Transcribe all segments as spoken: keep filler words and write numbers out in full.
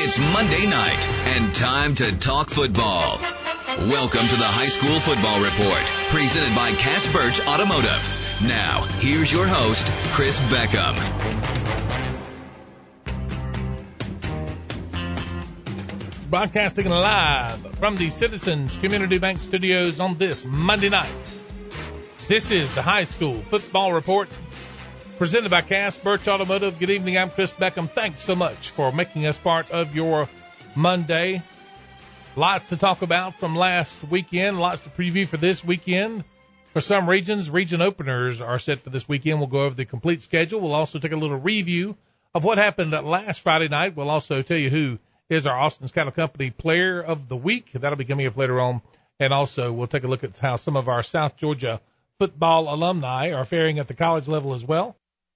It's Monday night and time to talk football. Welcome to the High School Football Report, presented by Cass Birch Automotive. Now, here's your host, Chris Beckham. Broadcasting live from the Citizens Community Bank Studios on this Monday night. This is the High School Football Report, presented by Cass Birch Automotive. Good evening, I'm Chris Beckham. Thanks so much for making us part of your Monday. Lots to talk about from last weekend, lots to preview for this weekend. For some regions, region openers are set for this weekend. We'll go over the complete schedule. We'll also take a little review of what happened last Friday night. We'll also tell you who is our Austin's Cattle Company Player of the Week. That'll be coming up later on. And also we'll take a look at how some of our South Georgia football alumni are faring at the college level as well.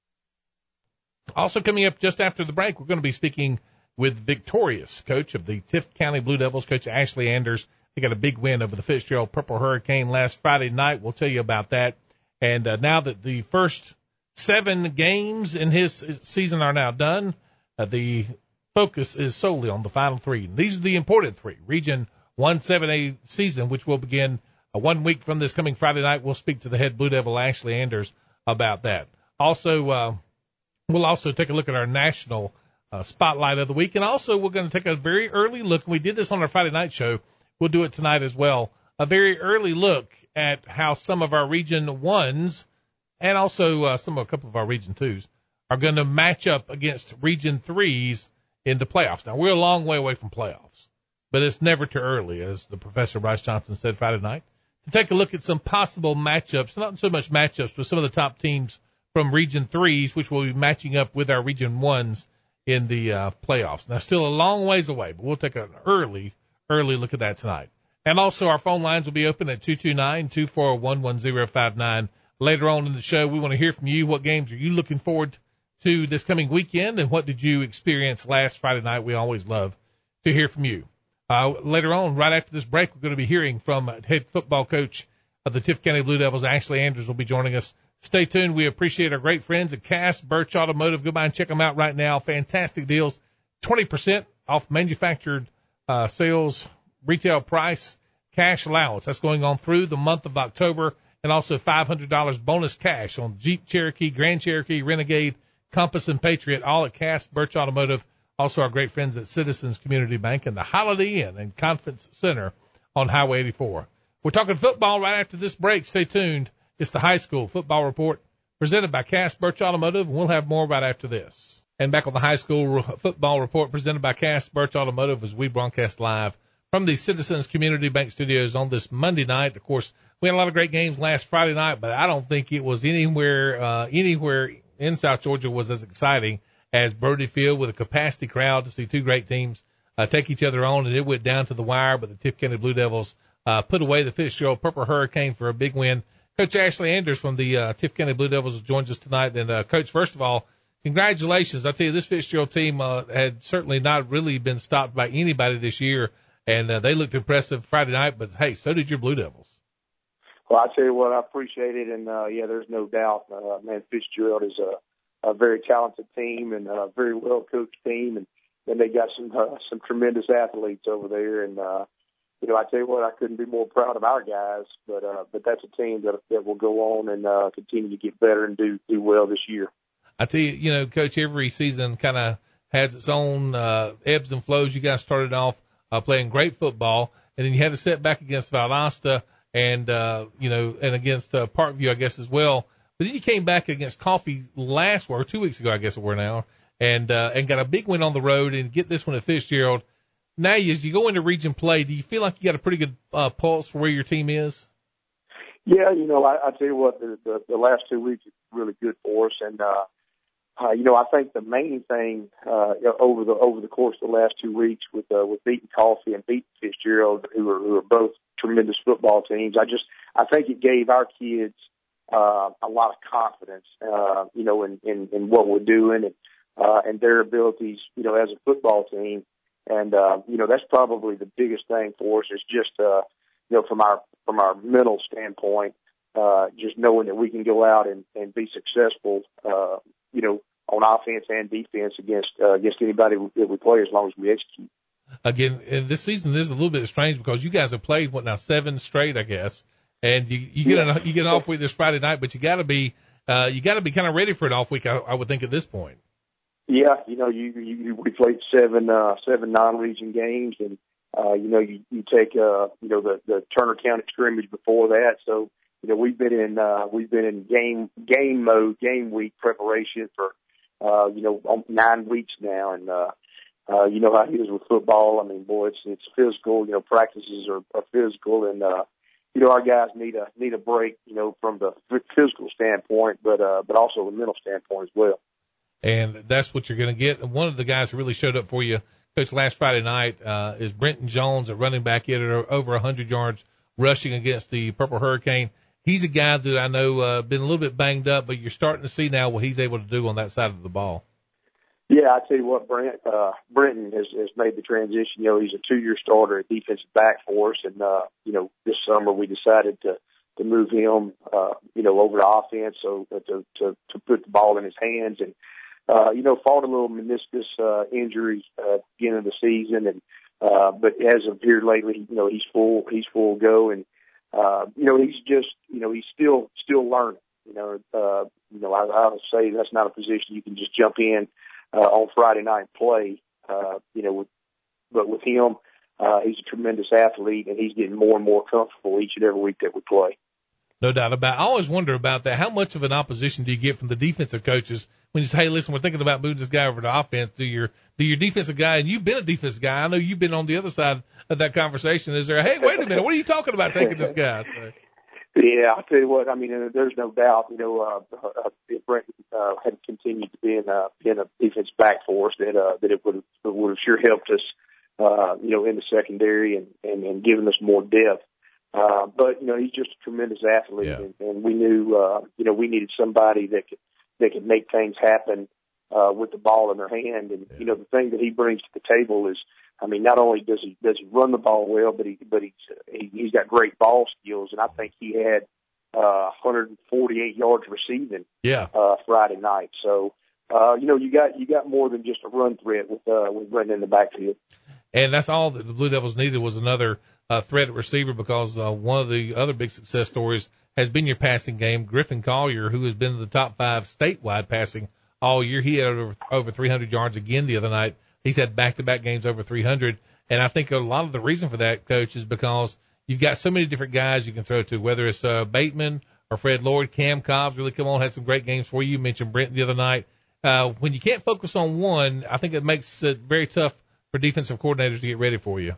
Also coming up just after the break, we're going to be speaking with victorious coach of the Tift County Blue Devils, Coach Ashley Anders. They got a big win over the Fitzgerald Purple Hurricane last Friday night. We'll tell you about that. And uh, now that the first seven games in his season are now done, uh, the focus is solely on the final three. And these are the important three. Region one seven A season, which will begin uh, one week from this coming Friday night. We'll speak to the head Blue Devil, Ashley Anders, about that. Also, uh, we'll also take a look at our national uh, spotlight of the week. And also, we're going to take a very early look. We did this on our Friday night show. We'll do it tonight as well. A very early look at how some of our Region ones and also uh, some a couple of our Region twos are going to match up against Region threes in the playoffs. Now, we're a long way away from playoffs, but it's never too early, as the Professor Bryce Johnson said Friday night, to take a look at some possible matchups, not so much matchups, but some of the top teams from Region threes, which will be matching up with our Region ones in the uh, playoffs. Now, still a long ways away, but we'll take an early, early look at that tonight. And also, our phone lines will be open at two two nine, two four one, one zero five nine. Later on in the show, we want to hear from you. What games are you looking forward to? to this coming weekend, and what did you experience last Friday night? We always love to hear from you. Uh, later on, right after this break, we're going to be hearing from head football coach of the Tift County Blue Devils, Ashley Anders, will be joining us. Stay tuned. We appreciate our great friends at Cass Birch Automotive. Go by and check them out right now. Fantastic deals. twenty percent off manufactured uh, sales, retail price, cash allowance. That's going on through the month of October, and also five hundred dollars bonus cash on Jeep Cherokee, Grand Cherokee, Renegade, Compass, and Patriot, all at Cass Birch Automotive. Also our great friends at Citizens Community Bank and the Holiday Inn and Conference Center on Highway eighty-four. We're talking football right after this break. Stay tuned. It's the High School Football Report presented by Cass Birch Automotive, and we'll have more right after this. And back on the High School Football Report presented by Cass Birch Automotive as we broadcast live from the Citizens Community Bank Studios on this Monday night. Of course, we had a lot of great games last Friday night, but I don't think it was anywhere, uh, anywhere in South Georgia was as exciting as Brody Field, with a capacity crowd to see two great teams uh, take each other on, and it went down to the wire, but the Tift County Blue Devils uh, put away the Fitzgerald Purple Hurricane for a big win. Coach Ashley Anders from the uh, Tift County Blue Devils joins us tonight. And, uh, Coach, first of all, congratulations. I tell you, this Fitzgerald team uh, had certainly not really been stopped by anybody this year, and uh, they looked impressive Friday night, but, hey, so did your Blue Devils. Well, I tell you what, I appreciate it, and uh, yeah, there's no doubt. Uh, man, Fitzgerald is a, a very talented team and a very well coached team, and then they got some uh, some tremendous athletes over there. And uh, you know, I tell you what, I couldn't be more proud of our guys. But uh, but that's a team that that will go on and uh, continue to get better and do do well this year. I tell you, you know, Coach, every season kind of has its own uh, ebbs and flows. You guys started off uh, playing great football, and then you had a setback against Valdosta. And, uh, you know, and against uh, Parkview, I guess, as well. But then you came back against Coffee last, or two weeks ago, I guess it were now, and uh, and got a big win on the road and get this one at Fitzgerald. Now, as you go into region play, do you feel like you got a pretty good uh, pulse for where your team is? Yeah, you know, I, I tell you what, the, the, the last two weeks have been really good for us. And, uh, uh, you know, I think the main thing uh, over the over the course of the last two weeks with uh, with beating Coffee and beating Fitzgerald, who are, who are both tremendous football teams, I just I think it gave our kids uh, a lot of confidence, uh, you know, in, in, in what we're doing and uh, and their abilities, you know, as a football team. And uh, you know, that's probably the biggest thing for us is just uh, you know, from our from our mental standpoint, uh, just knowing that we can go out and, and be successful, uh, you know, on on offense and defense against uh, against anybody that we play as long as we execute. Again, and this season this is a little bit strange because you guys have played what now seven straight, I guess, and you you get yeah. an, you get an off week this Friday night, but you got to be uh, you got to be kind of ready for an off week, I, I would think at this point. Yeah, you know, you, you we played seven uh, seven non-region games, and uh, you know, you, you take uh, you know the, the Turner County scrimmage before that, so you know we've been in uh, we've been in game game mode, game week preparation for uh, you know nine weeks now, and uh, uh, you know how it is with football. I mean, boy, it's it's physical. You know, practices are, are physical, and uh, you know our guys need a need a break. You know, from the physical standpoint, but uh, but also the mental standpoint as well. And that's what you're going to get. And one of the guys who really showed up for you, Coach, last Friday night uh, is Brenton Jones, a running back, hit over one hundred yards rushing against the Purple Hurricane. He's a guy that I know uh, been a little bit banged up, but you're starting to see now what he's able to do on that side of the ball. Yeah, I tell you what, Brent, uh, Brenton has, has made the transition. You know, he's a two-year starter at defensive back for us, and uh, you know, this summer we decided to to move him, uh, you know, over to offense, so uh, to to to put the ball in his hands. And Uh, you know, fought a little meniscus uh, injury uh, at the beginning of the season, and uh, but as of here lately, you know, he's full, he's full go, and uh, you know, he's just, you know, he's still still learning. You know, uh, you know, I, I would say that's not a position you can just jump in uh, on Friday night and play. Uh, you know, with, but with him, uh, he's a tremendous athlete, and he's getting more and more comfortable each and every week that we play. No doubt about it. I always wonder about that. How much of an opposition do you get from the defensive coaches when you say, hey, listen, we're thinking about moving this guy over to offense? Do your, do your defensive guy, and you've been a defensive guy, I know you've been on the other side of that conversation. Is there, hey, wait a minute, what are you talking about taking this guy? So, yeah, I'll tell you what, I mean, there's no doubt, you know, uh, uh, if Brent uh, had continued to be in, uh, in a defense back for us, that, uh, that it would have, would have sure helped us, uh, you know, in the secondary and, and, and given us more depth. Uh, but, you know, he's just a tremendous athlete, yeah. and, and we knew, uh, you know, we needed somebody that could, that could make things happen, uh, with the ball in their hand. And, yeah. you know, the thing that he brings to the table is, I mean, not only does he, does he run the ball well, but he, but he's, he, he's got great ball skills. And I think he had, uh, one hundred forty-eight yards receiving, yeah. uh, Friday night. So, uh, you know, you got, you got more than just a run threat with, uh, with Brenton in the backfield. And that's all that the Blue Devils needed was another uh, threat at receiver, because uh, one of the other big success stories has been your passing game. Griffin Collier, who has been in the top five statewide passing all year, he had over, over three hundred yards again the other night. He's had back-to-back games over three hundred. And I think a lot of the reason for that, Coach, is because you've got so many different guys you can throw to, whether it's uh, Bateman or Fred Lloyd. Cam Cobb's really come on, had some great games for you. You mentioned Brent the other night. Uh, when you can't focus on one, I think it makes it very tough for defensive coordinators to get ready for you.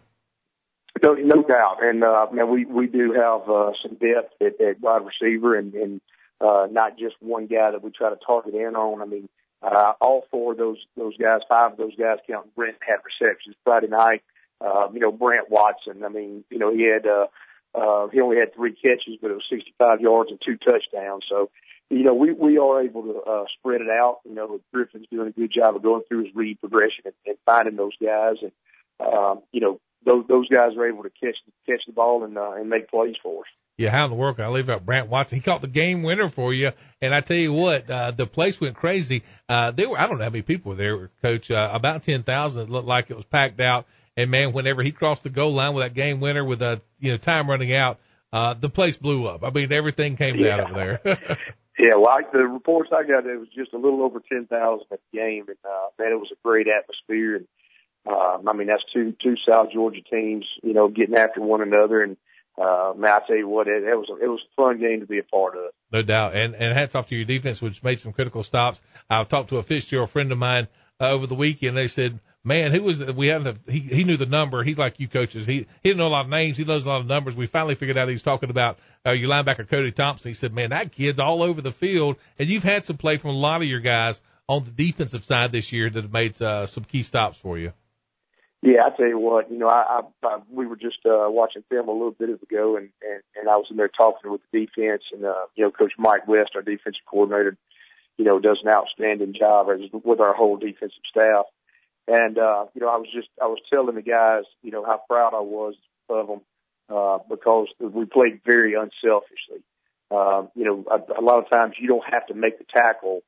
No, no doubt. And, uh, man, we, we do have, uh, some depth at, at wide receiver, and, and, uh, not just one guy that we try to target in on. I mean, uh, all four of those, those guys, five of those guys, counting Brent, had receptions Friday night. Uh, you know, Brent Watson, I mean, you know, he had, uh, uh, he only had three catches, but it was sixty-five yards and two touchdowns. So, you know, we, we are able to, uh, spread it out. You know, Griffin's doing a good job of going through his read progression and, and finding those guys. And, um, you know, those, those guys are able to catch, catch the ball and, uh, and make plays for us. Yeah, how in the world can I leave out Brant Watson? He caught the game winner for you. And I tell you what, uh, the place went crazy. Uh, there were, I don't know how many people were there, Coach, uh, about ten thousand. It looked like it was packed out. And man, whenever he crossed the goal line with that game winner with a, you know, time running out, uh, the place blew up. I mean, everything came yeah. down over there. Yeah, well, I, the reports I got, it was just a little over ten thousand at the game, and uh, man, it was a great atmosphere. And um, I mean, that's two two South Georgia teams, you know, getting after one another. And uh, man, I tell you what, it, it was a, it was a fun game to be a part of. No doubt, and and hats off to your defense, which made some critical stops. I've talked to a Fitzgerald friend of mine uh, over the weekend. They said, man, who was we had a, he he knew the number. He's like you coaches. He he didn't know a lot of names. He knows a lot of numbers. We finally figured out he was talking about uh, your linebacker Cody Thompson. He said, man, that kid's all over the field, and you've had some play from a lot of your guys on the defensive side this year that have made uh, some key stops for you. Yeah, I tell you what, you know, I, I, I we were just uh, watching film a little bit ago, and, and and I was in there talking with the defense, and uh, you know, Coach Mike West, our defensive coordinator, you know, does an outstanding job as, with our whole defensive staff. And, uh, you know, I was just, I was telling the guys, you know, how proud I was of them, uh, because we played very unselfishly. Um, you know, a, a lot of times you don't have to make the tackle,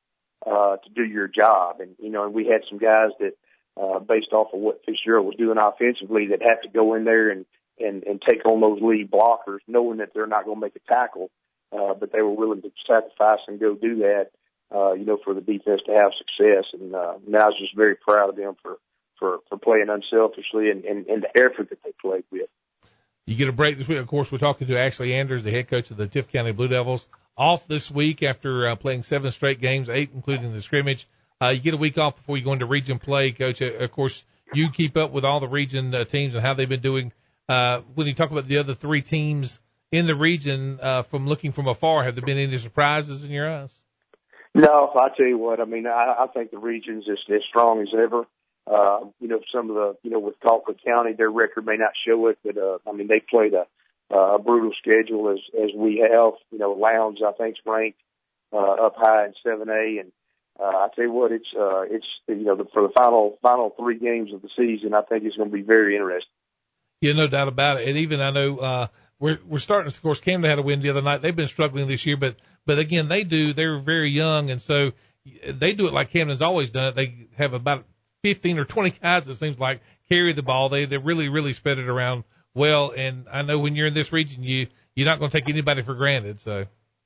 uh, to do your job. And, you know, and we had some guys that, uh, based off of what Fitzgerald was doing offensively, that have to go in there and, and, and take on those lead blockers, knowing that they're not going to make a tackle, uh, but they were willing to sacrifice and go do that, uh, you know, for the defense to have success. And, uh, and I was just very proud of them for, for, for playing unselfishly and, and, and the effort that they played with. You get a break this week. Of course, we're talking to Ashley Anders, the head coach of the Tift County Blue Devils, off this week after uh, playing seven straight games, eight including the scrimmage. Uh, you get a week off before you go into region play, Coach. Uh, of course, you keep up with all the region uh, teams and how they've been doing. Uh, when you talk about the other three teams in the region, uh, from looking from afar, have there been any surprises in your eyes? No, I tell you what, I mean, I, I think the region's as, as strong as ever. Uh, you know, some of the, you know, with Colquitt County, their record may not show it, but, uh, I mean, they played a, a brutal schedule as, as we have. You know, Lowndes, I think, is ranked, uh, up high in seven A. And, uh, I tell you what, it's, uh, it's, you know, the, for the final, final three games of the season, I think it's going to be very interesting. Yeah, no doubt about it. And even I know, uh, we're, we're starting, of course, Camden had a win the other night. They've been struggling this year, but, but again, they do, they're very young. And so they do it like Camden's always done it. They have about fifteen or twenty guys, it seems like, carry the ball. They, they really, really spread it around well. And I know when you're in this region, you, you're not going to take anybody for granted. So.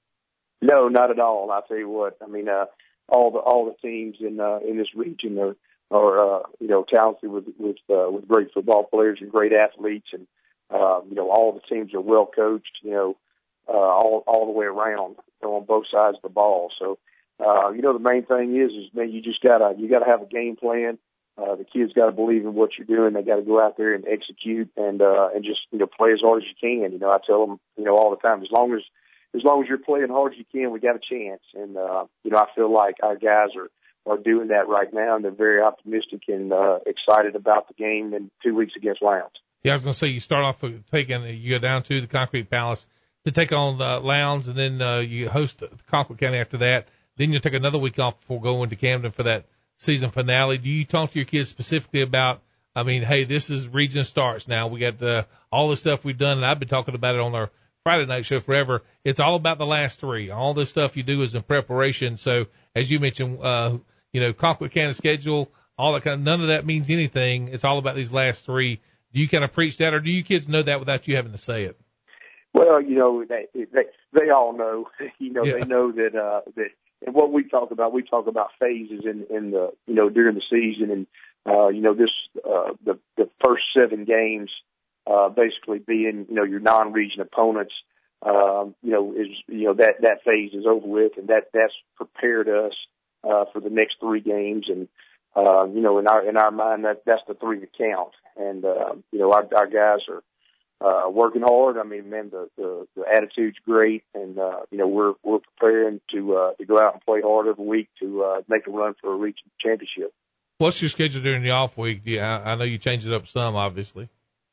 No, not at all. I'll tell you what, I mean, uh, all the, all the teams in, uh, in this region are, are, uh, you know, talented with, with, uh, with great football players and great athletes. And, uh, you know, all the teams are well coached, you know, uh, all, all the way around, you know, on both sides of the ball. So, uh, you know, the main thing is, is, man, you just gotta, you gotta have a game plan. Uh, the kids got to believe in what you're doing. They got to go out there and execute and, uh, and just, you know, play as hard as you can. You know, I tell them, you know, all the time, as long as, as long as you're playing hard as you can, we got a chance. And, uh, you know, I feel like our guys are, are doing that right now, and they're very optimistic and, uh, excited about the game in two weeks against Lowndes. Yeah, I was going to say, you start off with taking, you go down to the Concrete Palace to take on, uh, Lowndes, and then, uh, you host Colquitt County after that. Then you'll take another week off before going to Camden for that season finale. Do you talk to your kids specifically about, I mean, hey, this is region starts now. We got the, all the stuff we've done, and I've been talking about it on our Friday night show forever. It's all about the last three. All this stuff you do is in preparation. So as you mentioned, uh, you know, Colquitt County schedule, all that kind of, none of that means anything. It's all about these last three. Do you kind of preach that, or do you kids know that without you having to say it? Well, you know, they, they, they all know, you know, yeah. They know that, uh, that, and what we talk about, we talk about phases in, in the, you know, during the season. And, uh, you know, this, uh, the, the first seven games, uh, basically being, you know, your non-region opponents, um, you know, is, you know, that, that phase is over with, and that, that's prepared us, uh, for the next three games. And, uh, you know, in our, in our mind, that, that's the three that count. And, uh, you know, our, our guys are, Uh, working hard. I mean, man, the, the, the attitude's great, and, uh, you know, we're, we're preparing to, uh, to go out and play hard every week to, uh, make a run for a region championship. What's your schedule during the off week? Yeah, I, I know you changed it up some, obviously.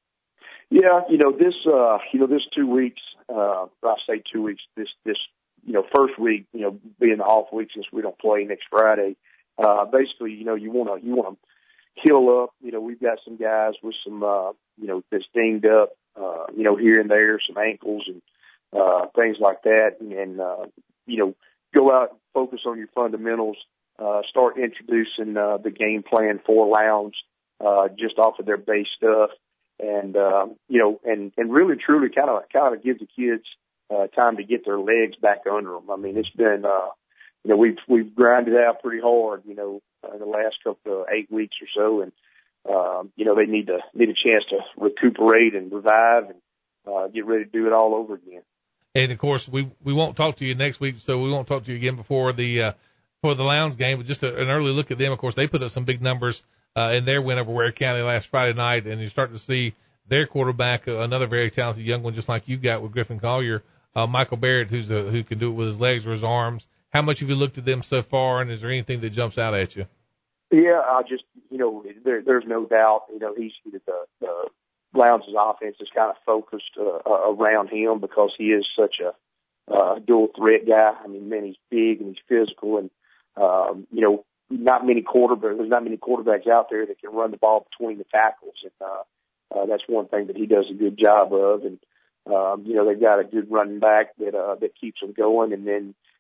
Yeah, you know, this, uh, you know, this two weeks, uh, I say two weeks, this, this, you know, first week, you know, being the off week since we don't play next Friday, uh, basically, you know, you want to, you want to heal up. You know, we've got some guys with some, uh, you know, that's dinged up, uh, you know, here and there, some ankles and, uh, things like that. And, and uh, you know, go out and focus on your fundamentals, uh, start introducing, uh, the game plan for Lowndes, uh, just off of their base stuff. And, um, you know, and, and really truly kind of, kind of give the kids, uh, time to get their legs back under them. I mean, it's been, uh, you know, we've, we've grinded out pretty hard, you know, uh, in the last couple of eight weeks or so. And, um, you know, they need to, need a chance to recuperate and revive and, uh, get ready to do it all over again. And of course, we, we won't talk to you next week, so we won't talk to you again before the, uh, for the Lowndes game, but just a, an early look at them. Of course, they put up some big numbers, uh, in their win over Ware County last Friday night, and you're starting to see their quarterback, uh, another very talented young one, just like you've got with Griffin Collier, uh, Michael Barrett, who's a, who can do it with his legs or his arms. How much have you looked at them so far, and is there anything that jumps out at you? Yeah, I just, you know, there, there's no doubt, you know, he's the, the Lowndes' offense is kind of focused uh, around him because he is such a uh, dual threat guy. I mean, man, he's big and he's physical, and um, you know, not many quarterbacks. There's not many quarterbacks out there that can run the ball between the tackles, and uh, uh, that's one thing that he does a good job of. And um, you know, they've got a good running back that uh, that keeps them going, and then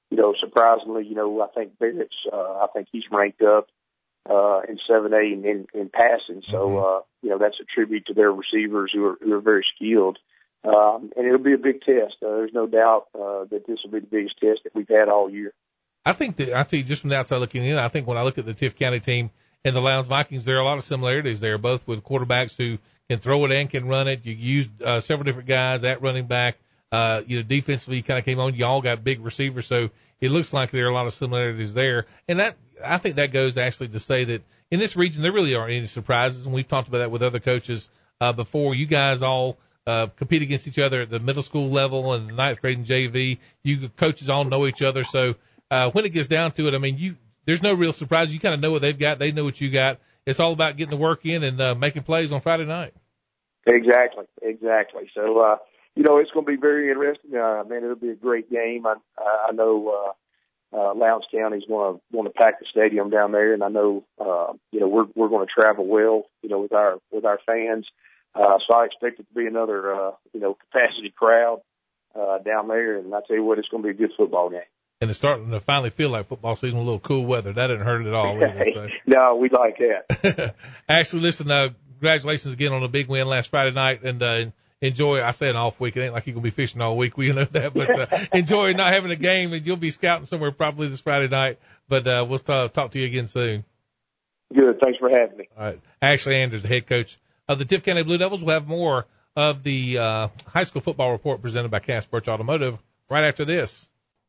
you know, surprisingly, you know, I think Barrett's, uh, I think he's ranked up uh, in seven A in, in, in passing. So, uh, you know, that's a tribute to their receivers who are, who are very skilled. Um, and it'll be a big test. Uh, there's no doubt uh, that this will be the biggest test that we've had all year. I think that, I tell you, just from the outside looking in, I think when I look at the Tift County team and the Lowndes Vikings, there are a lot of similarities there, both with quarterbacks who can throw it and can run it. You used uh, several different guys at running back. Uh, you know, defensively, you kind of came on. You all got big receivers, so it looks like there are a lot of similarities there. And that, I think that goes actually to say that in this region, there really aren't any surprises. And we've talked about that with other coaches uh, before. You guys all uh, compete against each other at the middle school level and the ninth grade and J V. You coaches all know each other. So uh, when it gets down to it, I mean, you there's no real surprise. You kind of know what they've got. They know what you got. It's all about getting the work in and uh, making plays on Friday night. Exactly, exactly. So, uh, you know, it's going to be very interesting. Uh, man, it'll be a great game. I, I know uh, uh, Lowndes County's going to want to pack the stadium down there, and I know, uh, you know, we're we're going to travel well, you know, with our with our fans. Uh, so I expect it to be another, uh, you know, capacity crowd uh, down there, and I tell you what, it's going to be a good football game. And it's starting to finally feel like football season, a little cool weather. That didn't hurt it at all either. So. No, we like that. Actually, listen, uh, congratulations again on a big win last Friday night, and uh, enjoy. I say an off week. It ain't like you're going to be fishing all week. We know that, but uh, enjoy not having a game, and you'll be scouting somewhere probably this Friday night. But uh, we'll talk, talk to you again soon. Good. Thanks for having me. All right. Ashley Andrews, the head coach of the Tift County Blue Devils. We'll have more of the uh, high school football report presented by Cass Birch Automotive right after this.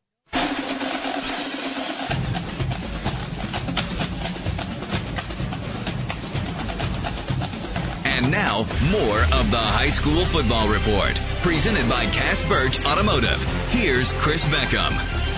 And now, more of the High School Football Report, presented by Cass Birch Automotive. Here's Chris Beckham.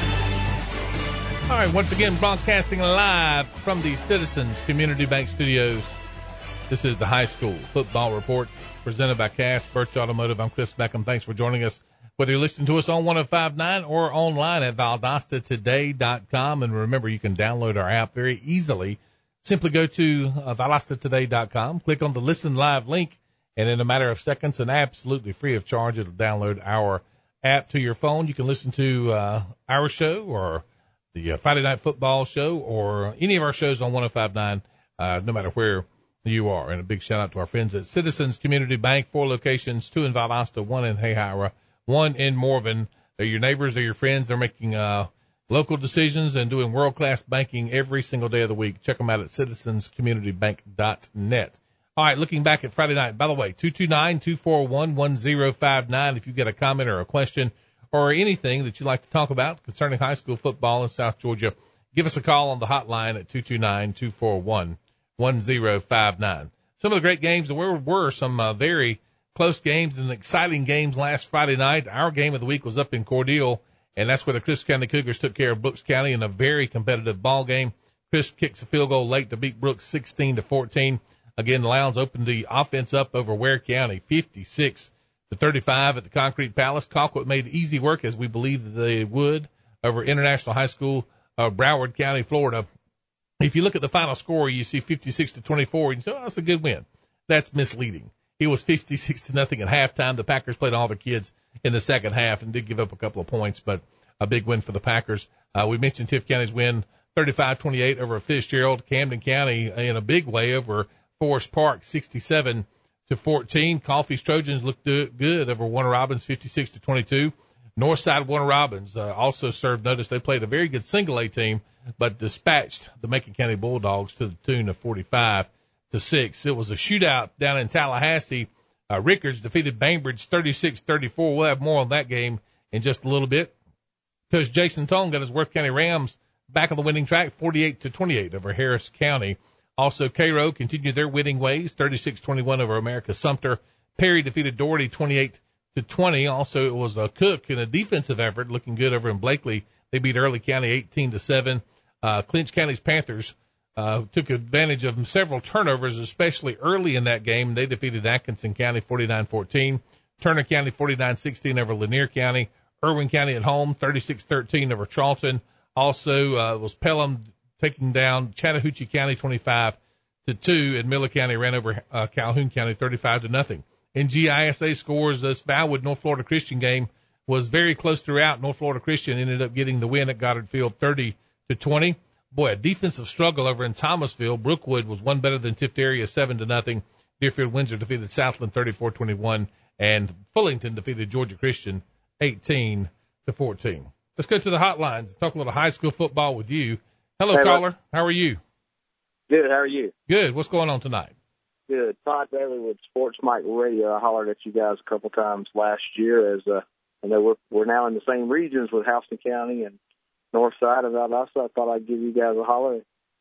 All right, once again, broadcasting live from the Citizens Community Bank Studios. This is the High School Football Report, presented by Cass Birch Automotive. I'm Chris Beckham. Thanks for joining us, whether you're listening to us on one oh five point nine or online at valdosta today dot com. And remember, you can download our app very easily. Simply go to uh, valdosta today dot com, click on the Listen Live link, and in a matter of seconds and absolutely free of charge, it'll download our app to your phone. You can listen to uh, our show or the uh, Friday Night Football show or any of our shows on one oh five point nine, uh, no matter where you are. And a big shout out to our friends at Citizens Community Bank, four locations, two in Valdosta, one in Hayhira, one in Morven. They're your neighbors, they're your friends. They're making uh local decisions and doing world-class banking every single day of the week. Check them out at citizens community bank dot net. All right, looking back at Friday night. By the way, two two nine, two four one, one oh five nine if you've got a comment or a question or anything that you'd like to talk about concerning high school football in South Georgia. Give us a call on the hotline at two two nine, two four one, one oh five nine. Some of the great games, there were, were some uh, very close games and exciting games last Friday night. Our game of the week was up in Cordele, and that's where the Crisp County Cougars took care of Brooks County in a very competitive ball game. Crisp kicks a field goal late to beat Brooks sixteen to fourteen. Again, the Lowndes opened the offense up over Ware County fifty-six to thirty-five at the Concrete Palace. Colquitt made easy work, as we believe that they would, over International High School, uh, Broward County, Florida. If you look at the final score, you see fifty-six to twenty-four, and you say, oh, that's a good win. That's misleading. It was fifty-six to nothing at halftime. The Packers played all the kids in the second half and did give up a couple of points, but a big win for the Packers. Uh, we mentioned Tift County's win thirty-five twenty-eight over Fitzgerald. Camden County in a big way over Forest Park, sixty-seven to fourteen. Coffee's Trojans looked good over Warner Robins, fifty-six to twenty-two. Northside Warner Robins uh, also served notice. They played a very good single A team, but dispatched the Macon County Bulldogs to the tune of forty-five to six. It was a shootout down in Tallahassee. Uh, Rickards defeated Bainbridge thirty-six thirty-four. We'll have more on that game in just a little bit. Coach Jason Tone got his Worth County Rams back on the winning track, forty-eight to twenty-eight over Harris County. Also, Cairo continued their winning ways, thirty-six twenty-one over America Sumter. Perry defeated Doherty twenty-eight to twenty. Also, it was a Cook in a defensive effort, looking good over in Blakely. They beat Early County eighteen to seven. Uh, Clinch County's Panthers uh, took advantage of several turnovers, especially early in that game. They defeated Atkinson County forty-nine fourteen. Turner County forty-nine sixteen over Lanier County. Irwin County at home thirty-six thirteen over Charlton. Also, uh, was Pelham taking down Chattahoochee County twenty-five to two, and Miller County ran over uh, Calhoun County thirty-five to nothing. In G I S A scores, this Valwood North Florida Christian game was very close throughout. North Florida Christian ended up getting the win at Goddard Field thirty to twenty. Boy, a defensive struggle over in Thomasville. Brookwood was one better than Tifteria, seven to nothing. Deerfield Windsor defeated Southland thirty-four twenty-one, and Fullington defeated Georgia Christian eighteen to fourteen. Let's go to the hotlines and talk a little high school football with you. Hello, hey, caller. How are you? Good. How are you? Good. What's going on tonight? Good. Todd Bailey with Sports Mike Radio. I hollered at you guys a couple times last year as uh, I know we're we're now in the same regions with Houston County and Northside, and I also thought I'd give you guys a holler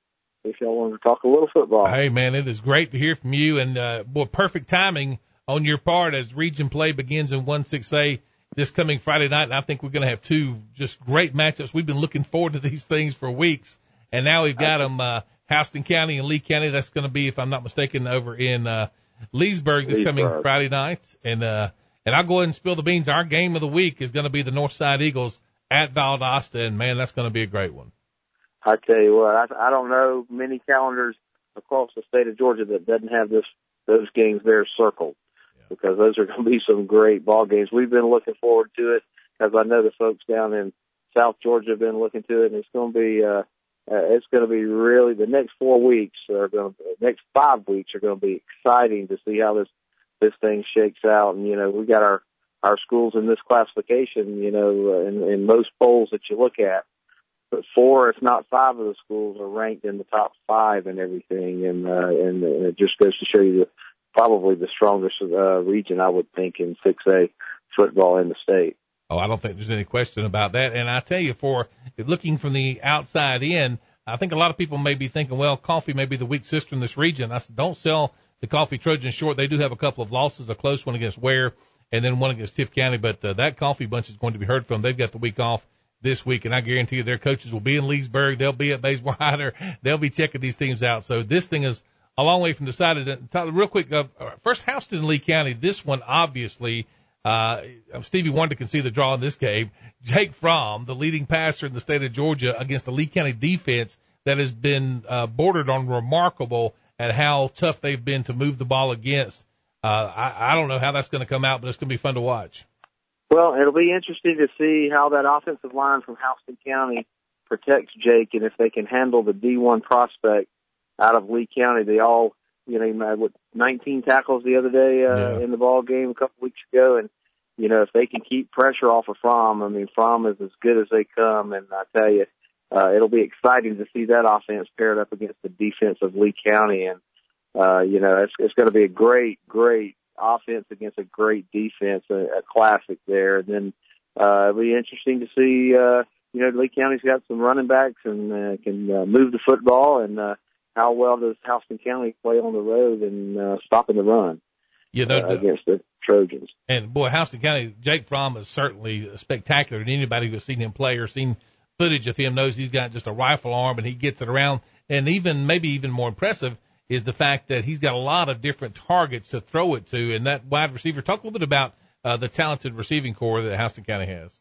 if y'all wanted to talk a little football. Hey, man, it is great to hear from you, and uh, boy, perfect timing on your part as region play begins in one six A this coming Friday night, and I think we're going to have two just great matchups. We've been looking forward to these things for weeks, and now we've got them, uh, Houston County and Lee County. That's going to be, if I'm not mistaken, over in uh, Leesburg this Leesburg. coming Friday night, and uh, and I'll go ahead and spill the beans. Our game of the week is going to be the Northside Eagles at Valdosta, and, man, that's going to be a great one. I tell you what, I, I don't know many calendars across the state of Georgia that doesn't have this those games there circled, yeah. because those are going to be some great ball games. We've been looking forward to it, as I know the folks down in South Georgia have been looking to it, and it's going to be uh, uh, it's going to be really the next four weeks are going to, the next five weeks are going to be exciting to see how this this thing shakes out. And you know, we got our our schools in this classification, you know, uh, in, in most polls that you look at. But four, if not five, of the schools are ranked in the top five and everything, and uh, and, and it just goes to show you the, probably the strongest uh, region, I would think, in six A football in the state. Oh, I don't think there's any question about that. And I tell you, for looking from the outside in, I think a lot of people may be thinking, well, Coffee may be the weak sister in this region. I said, don't sell the Coffee Trojans short. They do have a couple of losses, a close one against Ware and then one against Tift County, but uh, that Coffee bunch is going to be heard from. They've got the week off this week, and I guarantee you their coaches will be in Leesburg. They'll be at Bazemore Hyder. They'll be checking these teams out. So this thing is a long way from decided. Tyler, real quick, uh, first Houston and Lee County. This one, obviously, uh, Stevie Wonder can see the draw in this game. Jake Fromm, the leading passer in the state of Georgia, against the Lee County defense that has been uh, bordered on remarkable at how tough they've been to move the ball against. Uh, I, I don't know how that's going to come out, but it's going to be fun to watch. Well, it'll be interesting to see how that offensive line from Houston County protects Jake, and if they can handle the D one prospect out of Lee County. They all, you know, he had what, nineteen tackles the other day uh, yeah. in the ball game a couple weeks ago, and you know, if they can keep pressure off of Fromm, I mean, Fromm is as good as they come, and I tell you, uh, it'll be exciting to see that offense paired up against the defense of Lee County, and uh, you know, it's, it's going to be a great, great offense against a great defense, a, a classic there. And then uh, it'll be interesting to see, uh, you know, Lee County's got some running backs and uh, can uh, move the football, and uh, how well does Houston County play on the road and uh, stopping the run you know, uh, against the Trojans. And, boy, Houston County, Jake Fromm is certainly spectacular, and anybody who's seen him play or seen footage of him knows he's got just a rifle arm, and he gets it around. And even maybe even more impressive is the fact that he's got a lot of different targets to throw it to. And that wide receiver, talk a little bit about uh, the talented receiving core that Houston County has.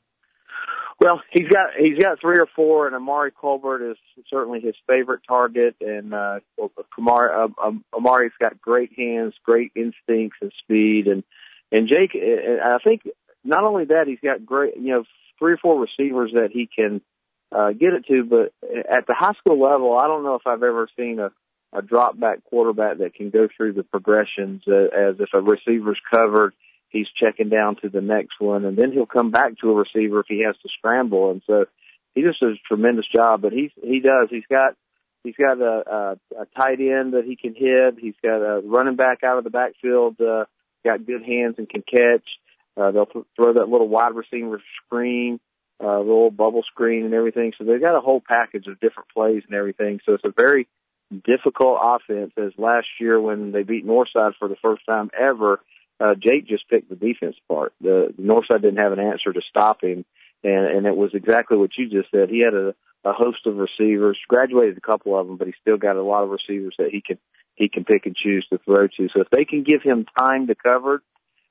Well, he's got he's got three or four, and Amari Colbert is certainly his favorite target. And uh, Amari, uh, Amari's got great hands, great instincts and speed. And and Jake, I think not only that, he's got great, you know, three or four receivers that he can uh, get it to. But at the high school level, I don't know if I've ever seen a a drop back quarterback that can go through the progressions uh, as if a receiver's covered, he's checking down to the next one, and then he'll come back to a receiver if he has to scramble. And so he just does a tremendous job. But he's he does he's got he's got a, a, a tight end that he can hit. He's got a running back out of the backfield, uh, got good hands and can catch. Uh, they'll th- throw that little wide receiver screen, uh, little bubble screen and everything. So they've got a whole package of different plays and everything. So it's a very difficult offense, as last year when they beat Northside for the first time ever, uh, Jake just picked the defense part. The, the Northside didn't have an answer to stop him, and, and it was exactly what you just said. He had a, a host of receivers, graduated a couple of them, but he still got a lot of receivers that he can he can pick and choose to throw to. So if they can give him time to cover,